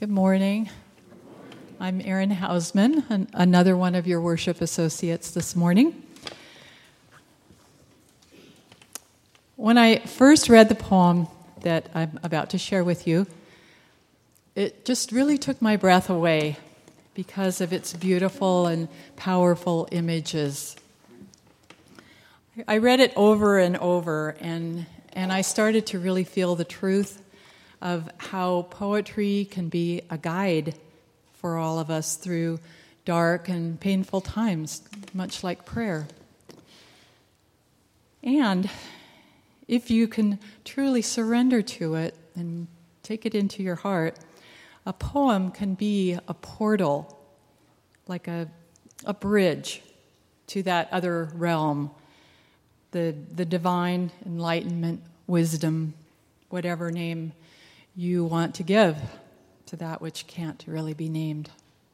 Good morning. I'm Erin Hausman, another one of your worship associates this morning. When I first read the poem that I'm about to share with you, it just really took my breath away because of its beautiful and powerful images. I read it over and over, and I started to really feel the truth of how poetry can be a guide for all of us through dark and painful times, much like prayer. And if you can truly surrender to it and take it into your heart, a poem can be a portal, like a bridge to that other realm, the divine enlightenment, wisdom, whatever name you want to give to that which can't really be named.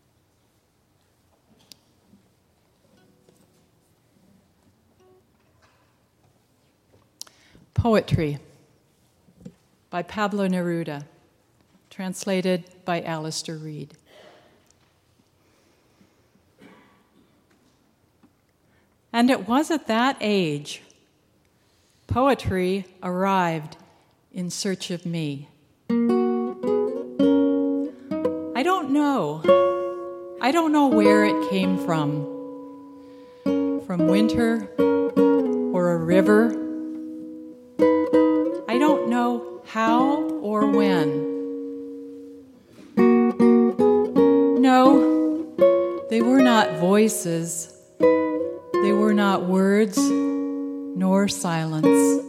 Poetry by Pablo Neruda, translated by Alistair Reid. And it was at that age poetry arrived in search of me. I don't know where it came from winter or a river. I don't know how or when. No, they were not voices. They were not words nor silence.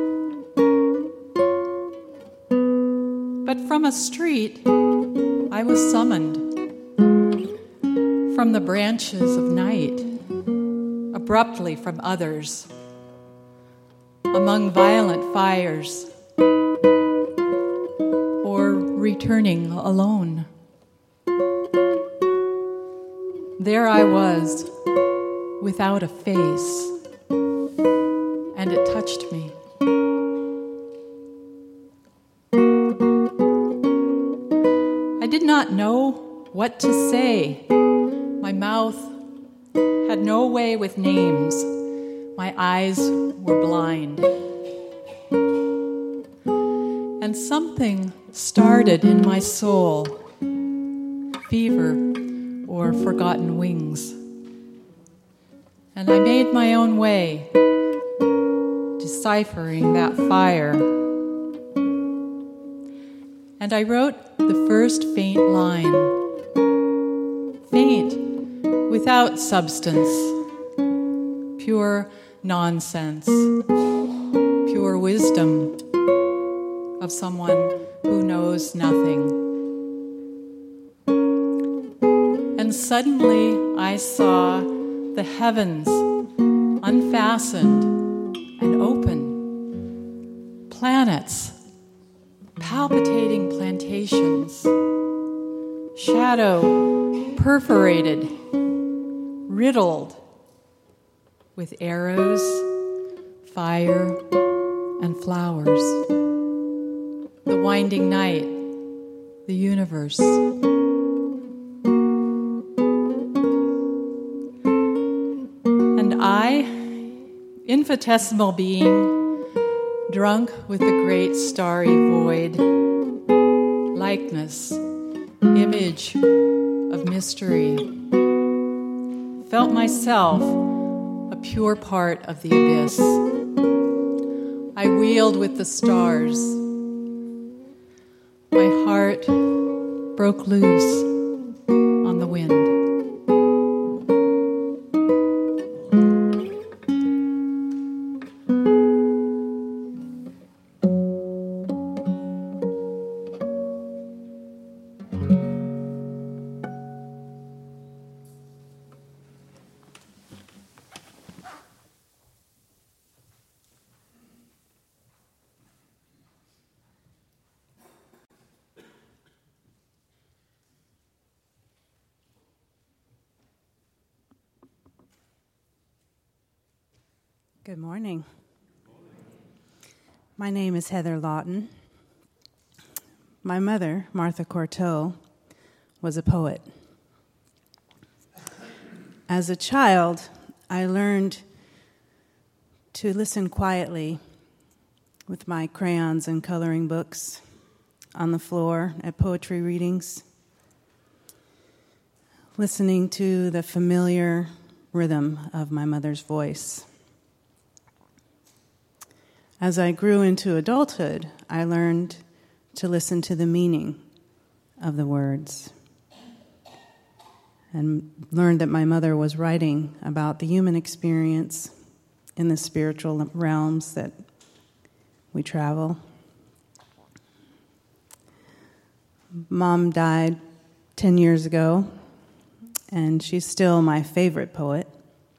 But from a street, I was summoned. From the branches of night, abruptly from others, among violent fires, or returning alone. There I was, without a face, and it touched me. I did not know what to say. My mouth had no way with names. My eyes were blind. And something started in my soul, fever or forgotten wings. And I made my own way, deciphering that fire. And I wrote the first faint line, faint without substance, pure nonsense, pure wisdom of someone who knows nothing. And suddenly I saw the heavens unfastened and open, planets, palpitating plantations, shadow perforated, riddled with arrows, fire, and flowers. The winding night, the universe. And I, infinitesimal being, drunk with the great starry void, likeness, image of mystery, felt myself a pure part of the abyss. I wheeled with the stars. My heart broke loose on the wind. Good morning. My name is Heather Lawton. My mother, Martha Courteau, was a poet. As a child, I learned to listen quietly with my crayons and coloring books on the floor at poetry readings, listening to the familiar rhythm of my mother's voice. As I grew into adulthood, I learned to listen to the meaning of the words and learned that my mother was writing about the human experience in the spiritual realms that we travel. Mom died 10 years ago, and she's still my favorite poet.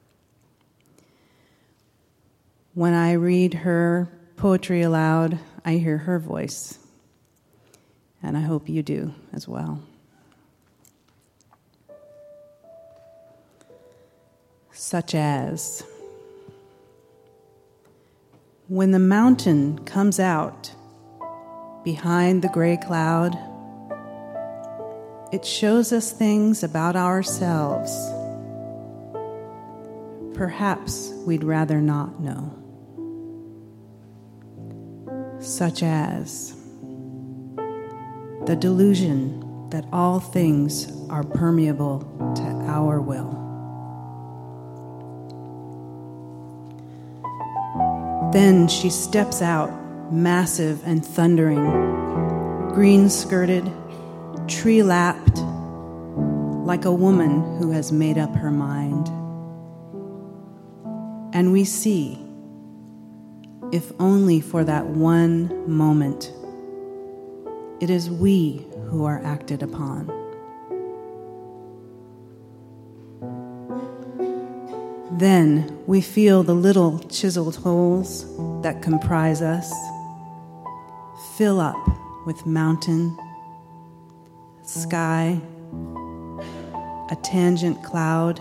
When I read her poetry aloud, I hear her voice, and I hope you do as well. Such as, when the mountain comes out behind the gray cloud, it shows us things about ourselves perhaps we'd rather not know. Such as the delusion that all things are permeable to our will. Then she steps out, massive and thundering, green-skirted, tree-lapped, like a woman who has made up her mind. And we see, if only for that one moment, it is we who are acted upon. Then we feel the little chiseled holes that comprise us fill up with mountain, sky, a tangent cloud,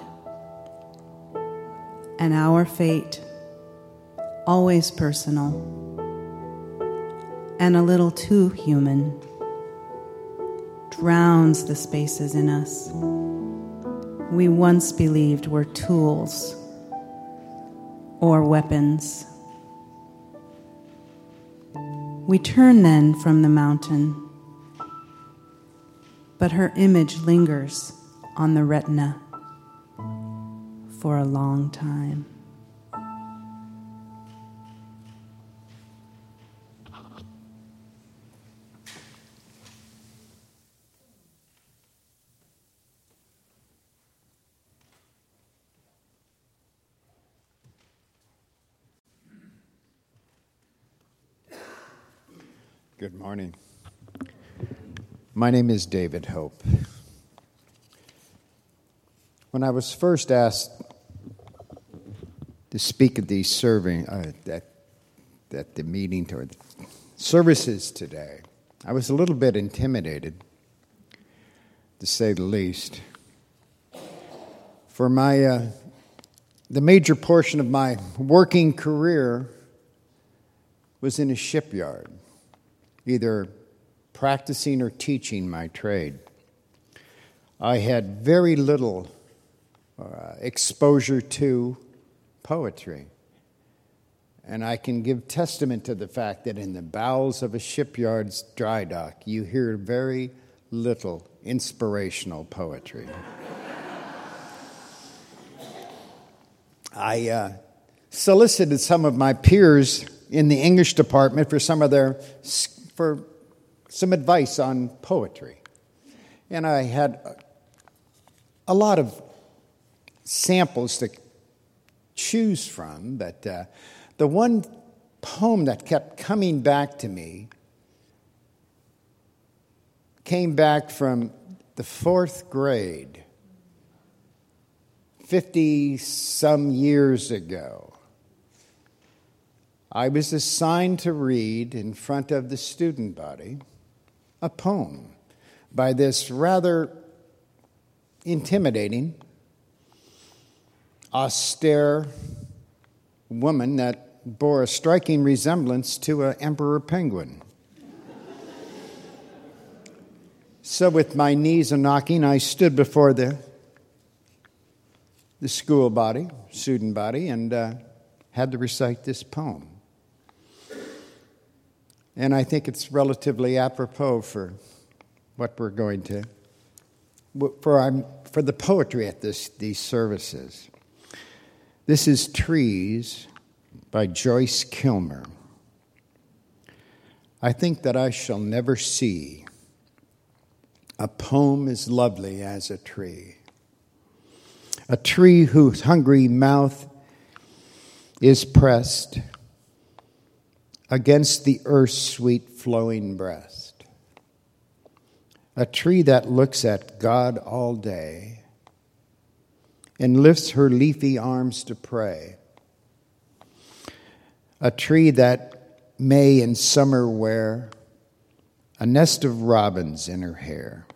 and our fate, always personal, and a little too human, drowns the spaces in us we once believed were tools or weapons. We turn then from the mountain, but her image lingers on the retina for a long time. Good morning. My name is David Hope. When I was first asked to speak at the at the meeting or the services today, I was a little bit intimidated, to say the least. For the major portion of my working career was in a shipyard, either practicing or teaching my trade. I had very little exposure to poetry. And I can give testament to the fact that in the bowels of a shipyard's dry dock, you hear very little inspirational poetry. I solicited some of my peers in the English department for some advice on poetry. And I had a lot of samples to choose from, but the one poem that kept coming back to me came back from the 4th grade, 50-some years ago. I was assigned to read in front of the student body a poem by this rather intimidating, austere woman that bore a striking resemblance to an emperor penguin. So with my knees a-knocking, I stood before the school body, student body, and had to recite this poem. And I think it's relatively apropos for what we're going to, for the poetry at these services. This is Trees by Joyce Kilmer. I think that I shall never see a poem as lovely as a tree whose hungry mouth is pressed against the earth's sweet flowing breast, a tree that looks at God all day and lifts her leafy arms to pray, a tree that may in summer wear a nest of robins in her hair,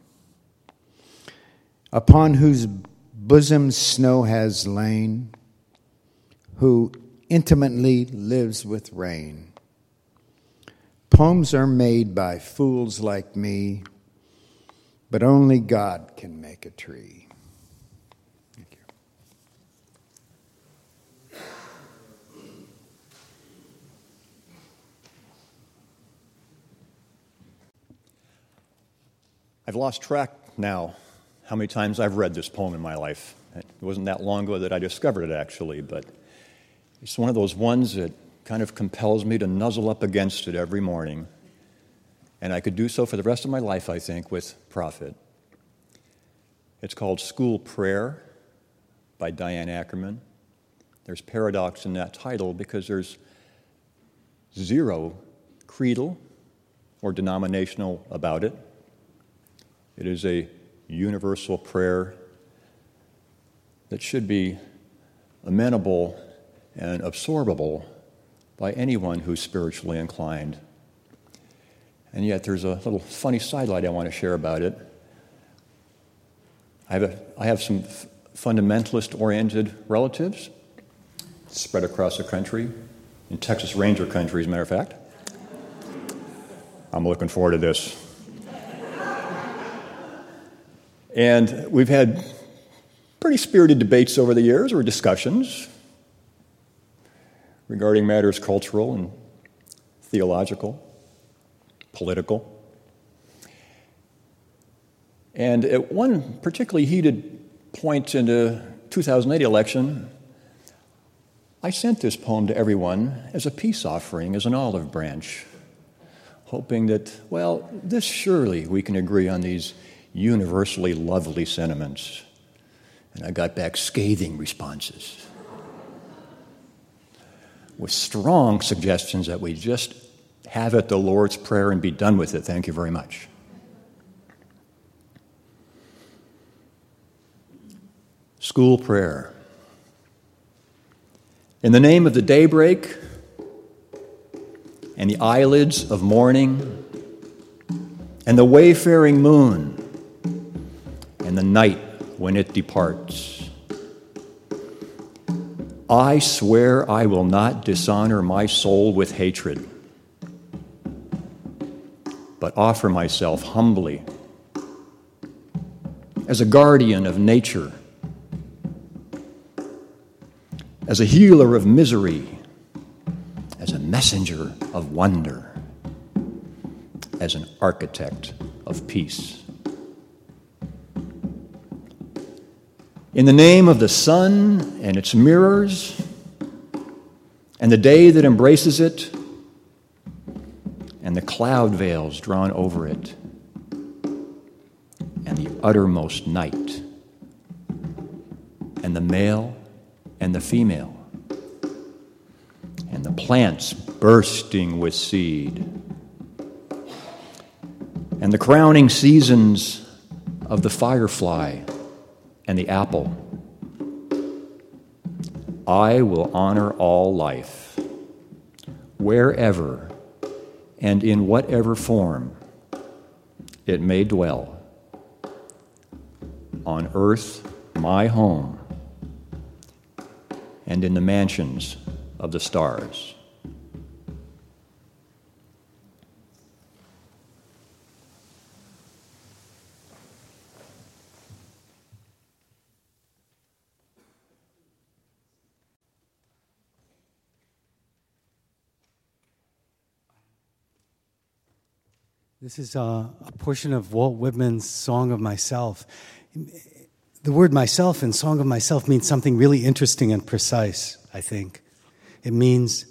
upon whose bosom snow has lain, who intimately lives with rain. Poems are made by fools like me, but only God can make a tree. Thank you. I've lost track now how many times I've read this poem in my life. It wasn't that long ago that I discovered it, actually, but it's one of those ones that kind of compels me to nuzzle up against it every morning. And I could do so for the rest of my life, I think, with profit. It's called School Prayer by Diane Ackerman. There's paradox in that title because there's zero creedal or denominational about it. It is a universal prayer that should be amenable and absorbable by anyone who's spiritually inclined. And yet there's a little funny sidelight I want to share about it. I have some fundamentalist-oriented relatives spread across the country, in Texas Ranger country, as a matter of fact. I'm looking forward to this. And we've had pretty spirited debates over the years, or discussions, regarding matters cultural and theological, political. And at one particularly heated point in the 2008 election, I sent this poem to everyone as a peace offering, as an olive branch, hoping that, well, this surely we can agree on these universally lovely sentiments. And I got back scathing responses with strong suggestions that we just have it the Lord's Prayer and be done with it. Thank you very much. School prayer. In the name of the daybreak and the eyelids of morning and the wayfaring moon and the night when it departs, I swear I will not dishonor my soul with hatred, but offer myself humbly as a guardian of nature, as a healer of misery, as a messenger of wonder, as an architect of peace. In the name of the sun and its mirrors, and the day that embraces it, and the cloud veils drawn over it, and the uttermost night, and the male and the female, and the plants bursting with seed, and the crowning seasons of the firefly and the apple, I will honor all life, wherever and in whatever form it may dwell, on earth, my home, and in the mansions of the stars. This is a portion of Walt Whitman's Song of Myself. The word myself in Song of Myself means something really interesting and precise, I think. It means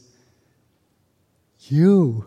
you.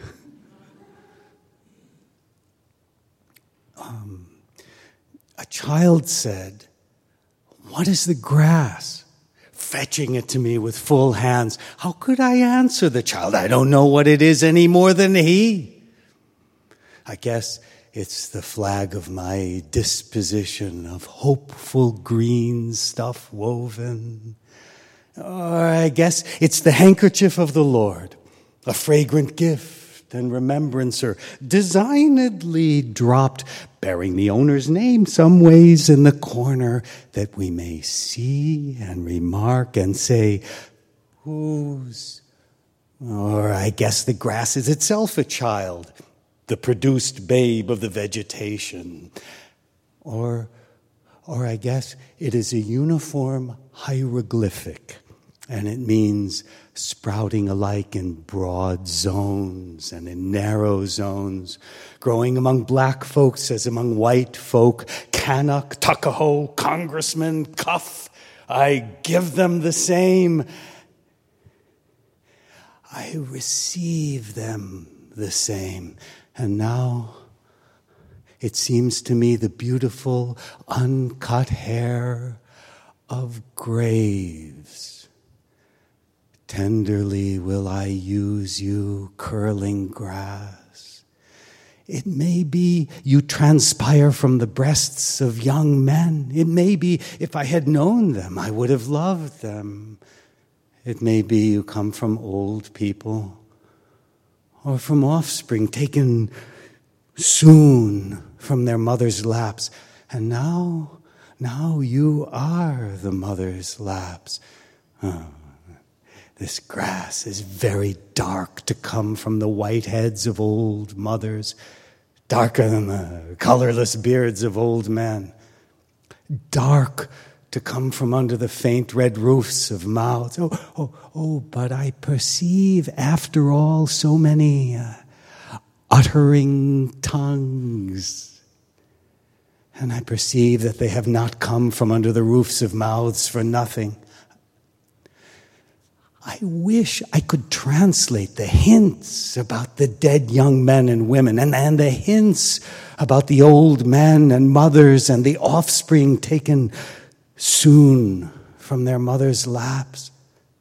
A child said, "What is the grass?" Fetching it to me with full hands. How could I answer the child? I don't know what it is any more than he. I guess it's the flag of my disposition of hopeful green stuff woven. Or I guess it's the handkerchief of the Lord, a fragrant gift and remembrancer, designedly dropped, bearing the owner's name some ways in the corner, that we may see and remark and say, whose? Or I guess the grass is itself a child, the produced babe of the vegetation. Or I guess it is a uniform hieroglyphic, and it means sprouting alike in broad zones and in narrow zones, growing among black folks as among white folk, Canuck, Tuckahoe, Congressman, Cuff. I give them the same. I receive them the same. And now it seems to me the beautiful, uncut hair of graves. Tenderly will I use you, curling grass. It may be you transpire from the breasts of young men. It may be if I had known them, I would have loved them. It may be you come from old people, or from offspring taken soon from their mother's laps. And now you are the mother's laps. Oh, this grass is very dark to come from the white heads of old mothers, darker than the colorless beards of old men, dark to come from under the faint red roofs of mouths. But I perceive, after all, so many uttering tongues. And I perceive that they have not come from under the roofs of mouths for nothing. I wish I could translate the hints about the dead young men and women, and the hints about the old men and mothers and the offspring taken soon from their mother's laps.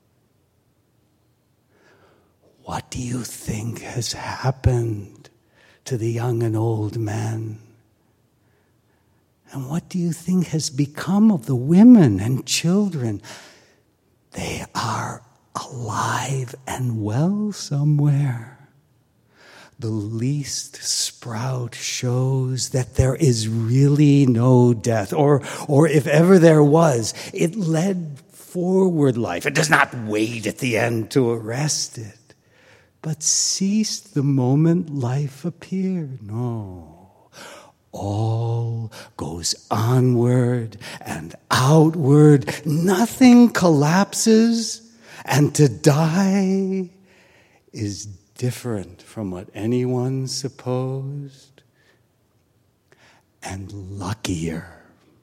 What do you think has happened to the young and old men? And what do you think has become of the women and children? They are alive and well somewhere. The least sprout shows that there is really no death, or if ever there was, it led forward life. It does not wait at the end to arrest it, but ceased the moment life appeared. No, all goes onward and outward. Nothing collapses, and to die is different from what anyone supposed, and luckier.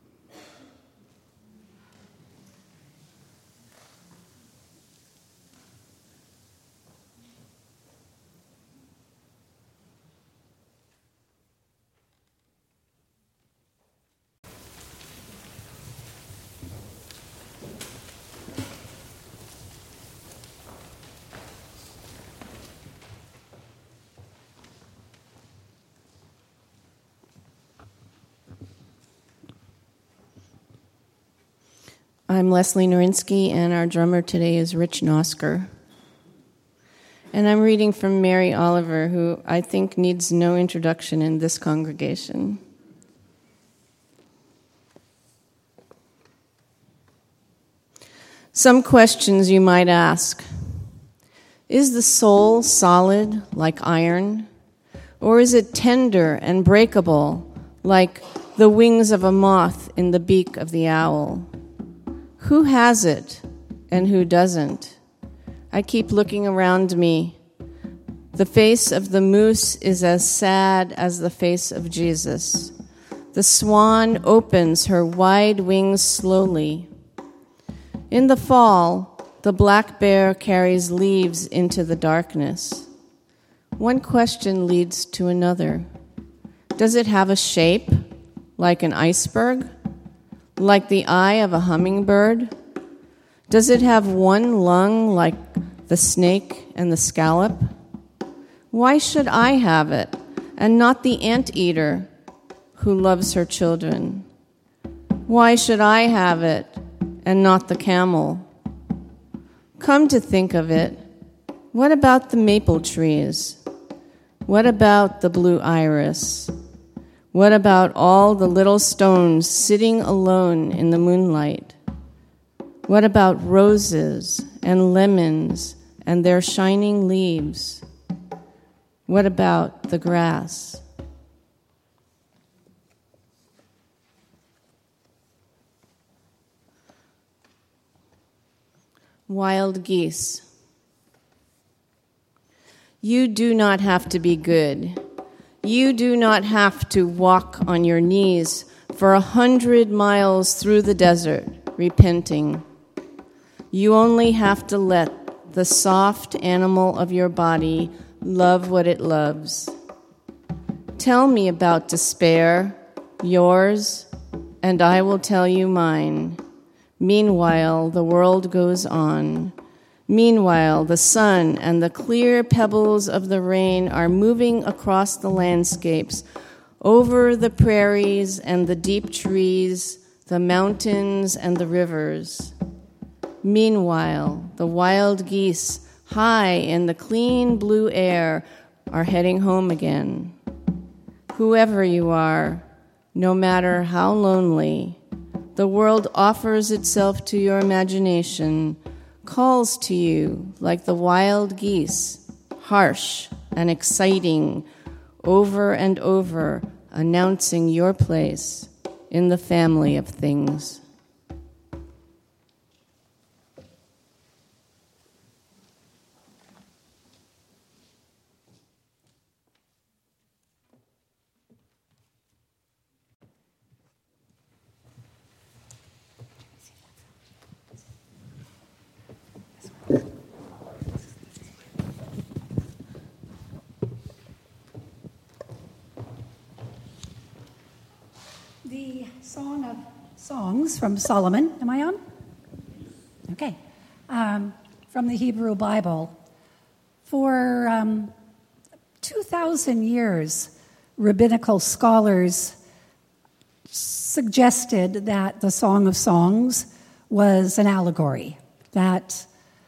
I'm Leslie Norinsky, and our drummer today is Rich Nosker. And I'm reading from Mary Oliver, who I think needs no introduction in this congregation. Some questions you might ask. Is the soul solid like iron? Or is it tender and breakable like the wings of a moth in the beak of the owl? Who has it and who doesn't? I keep looking around me The face of the moose is as sad as the face of Jesus. The swan opens her wide wings slowly. In the fall, the black bear carries leaves into the darkness. One question leads to another. Does it have a shape, like an iceberg? Like the eye of a hummingbird? Does it have one lung like the snake and the scallop? Why should I have it, and not the anteater who loves her children? Why should I have it, and not the camel? Come to think of it, what about the maple trees? What about the blue iris? What about all the little stones sitting alone in the moonlight? What about roses and lemons and their shining leaves? What about the grass? Wild geese. You do not have to be good. You do not have to walk on your knees for 100 miles through the desert, repenting. You only have to let the soft animal of your body love what it loves. Tell me about despair, yours, and I will tell you mine. Meanwhile, the world goes on. Meanwhile, the sun and the clear pebbles of the rain are moving across the landscapes, over the prairies and the deep trees, the mountains and the rivers. Meanwhile, the wild geese, high in the clean blue air, are heading home again. Whoever you are, no matter how lonely, the world offers itself to your imagination, calls to you like the wild geese, harsh and exciting, over and over, announcing your place in the family of things. The Song of Songs from Solomon. Am I on? Okay. From the Hebrew Bible. For 2,000 years, rabbinical scholars suggested that the Song of Songs was an allegory, that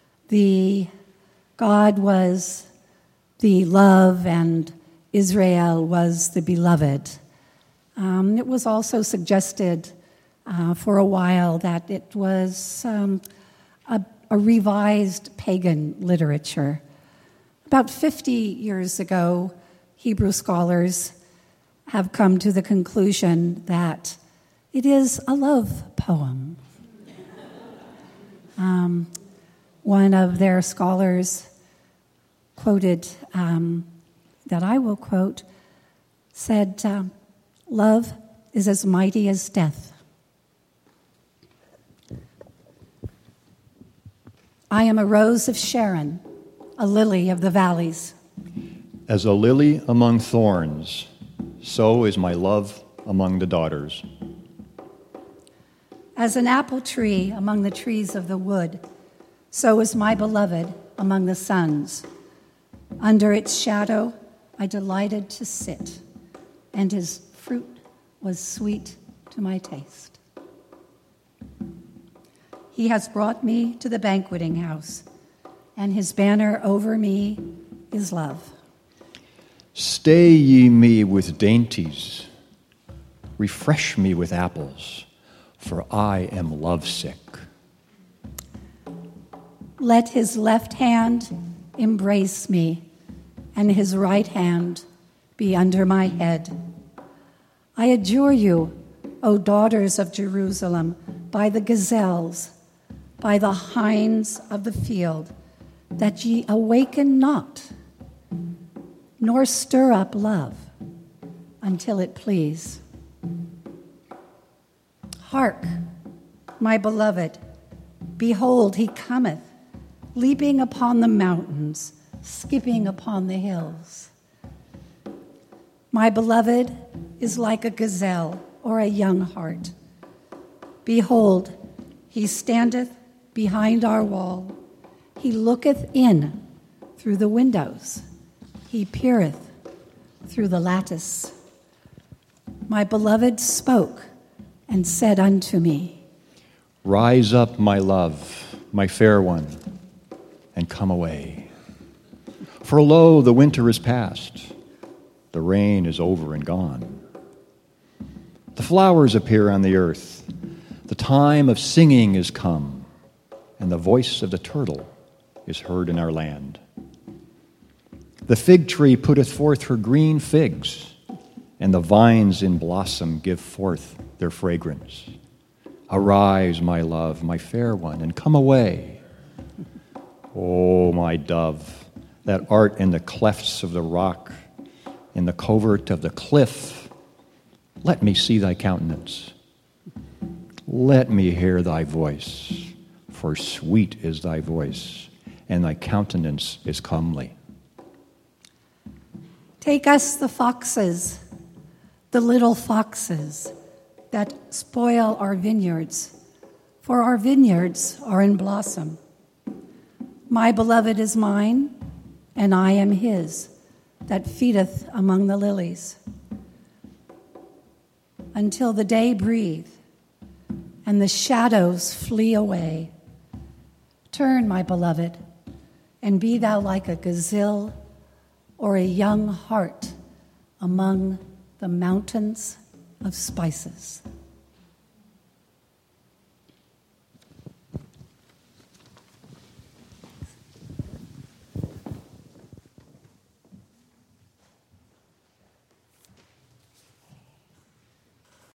God was the love and Israel was the beloved. It was also suggested for a while that it was a revised pagan literature. About 50 years ago, Hebrew scholars have come to the conclusion that it is a love poem. One of their scholars quoted, that I will quote, said, "Love is as mighty as death. I am a rose of Sharon, a lily of the valleys. As a lily among thorns, so is my love among the daughters. As an apple tree among the trees of the wood, so is my beloved among the sons. Under its shadow I delighted to sit, and his fruit was sweet to my taste. He has brought me to the banqueting house, and his banner over me is love. Stay ye me with dainties, refresh me with apples, for I am lovesick. Let his left hand embrace me, and his right hand be under my head. I adjure you, O daughters of Jerusalem, by the gazelles, by the hinds of the field, that ye awaken not, nor stir up love until it please. Hark, my beloved, behold, he cometh, leaping upon the mountains, skipping upon the hills. My beloved is like a gazelle or a young hart. Behold, he standeth behind our wall. He looketh in through the windows. He peereth through the lattice. My beloved spoke and said unto me, Rise up, my love, my fair one, and come away. For lo, the winter is past, the rain is over and gone. The flowers appear on the earth, the time of singing is come, and the voice of the turtle is heard in our land. The fig tree putteth forth her green figs, and the vines in blossom give forth their fragrance. Arise, my love, my fair one, and come away. O my dove, that art in the clefts of the rock, in the covert of the cliff, let me see thy countenance. Let me hear thy voice, for sweet is thy voice, and thy countenance is comely. Take us the foxes, the little foxes that spoil our vineyards, for our vineyards are in blossom. My beloved is mine, and I am his, that feedeth among the lilies. Until the day breathe, and the shadows flee away. Turn, my beloved, and be thou like a gazelle or a young hart among the mountains of spices.